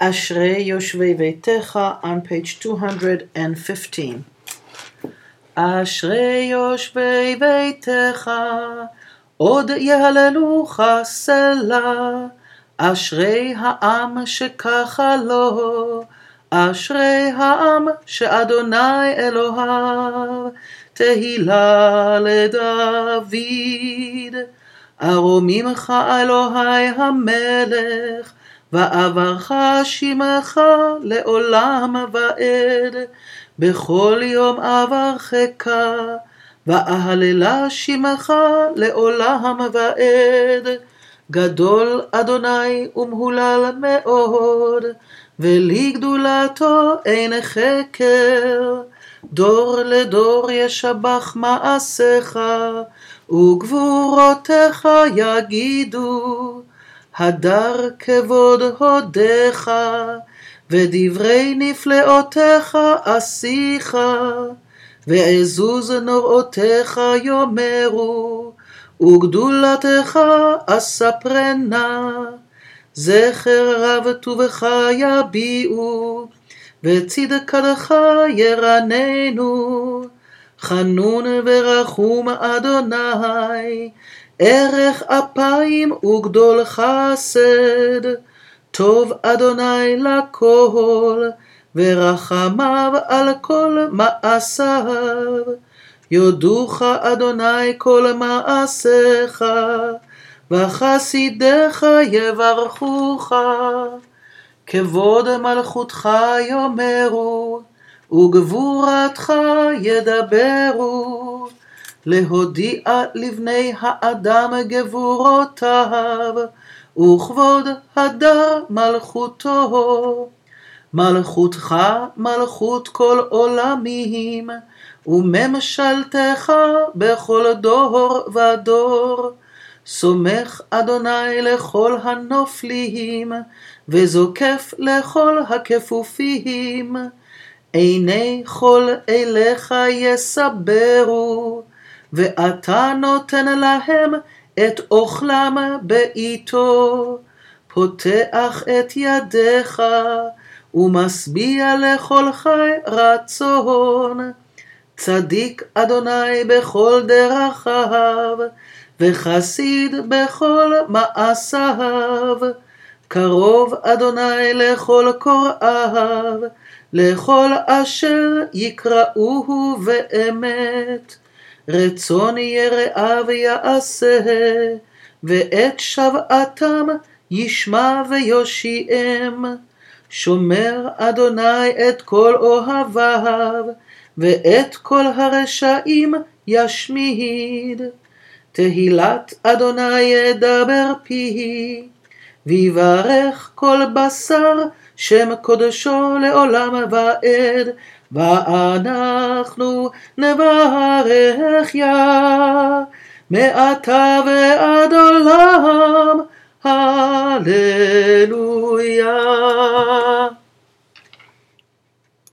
אשרי יושבי ביתך, on page 215. אשרי יושבי ביתך, עוד יהללוך סלה. אשרי העם שככה לו, אשרי העם שאדוני אלוהיו. תהילה לדוד. ארומימך אלוהי המלך, ועברך שמך לעולם ועד. בכל יום אברכך, ואהללה שמך לעולם ועד. גדול אדוני ומהולל מאוד, ולגדולתו אין חקר. דור לדור ישבח מעשיך, וגבורותיך יגידו. הדר כבוד הודיך, ודברי נפלאותיך עשיך. ועזוז נוראותיך יאמרו, וגדולתך אספרנה. זכר רב טובך יביעו, וצדקתך ירננו. חנון ורחום אדוני, ערך אפיים וגדול חסד. טוב אדוני לכל, ורחמיו על כל מעשיו. יודוך אדוני כל מעשיך, וחסידיך יברכוך. כבוד מלכותך יאמרו, וגבורתך ידברו. להודיע לבני האדם גבורותיו, וכבוד הדר מלכותו. מלכותך מלכות כל עולמים, וממשלתך בכל דור ודור. סומך אדוני לכל הנופלים, וזוקף לכל הכפופים. עיני כל אליך יסברו, ואתה נותן להם את אוכלם בעיתו. פותח את ידיך, ומשביע לכל חי רצון. צדיק אדוני בכל דרכיו, וחסיד בכל מעשיו. קרוב אדוני לכל קוראיו, לכל אשר יקראוהו באמת. רצון יראיו יעשה, ואת שוועתם ישמע ויושיעם. שומר אדוני את כל אוהביו, ואת כל הרשעים ישמיד. תהילת אדוני ידבר פיי, ויברך כל בשר שם קודשו לעולם ועד. ואנחנו נברך יה מעתה ועד עולם. הללויה.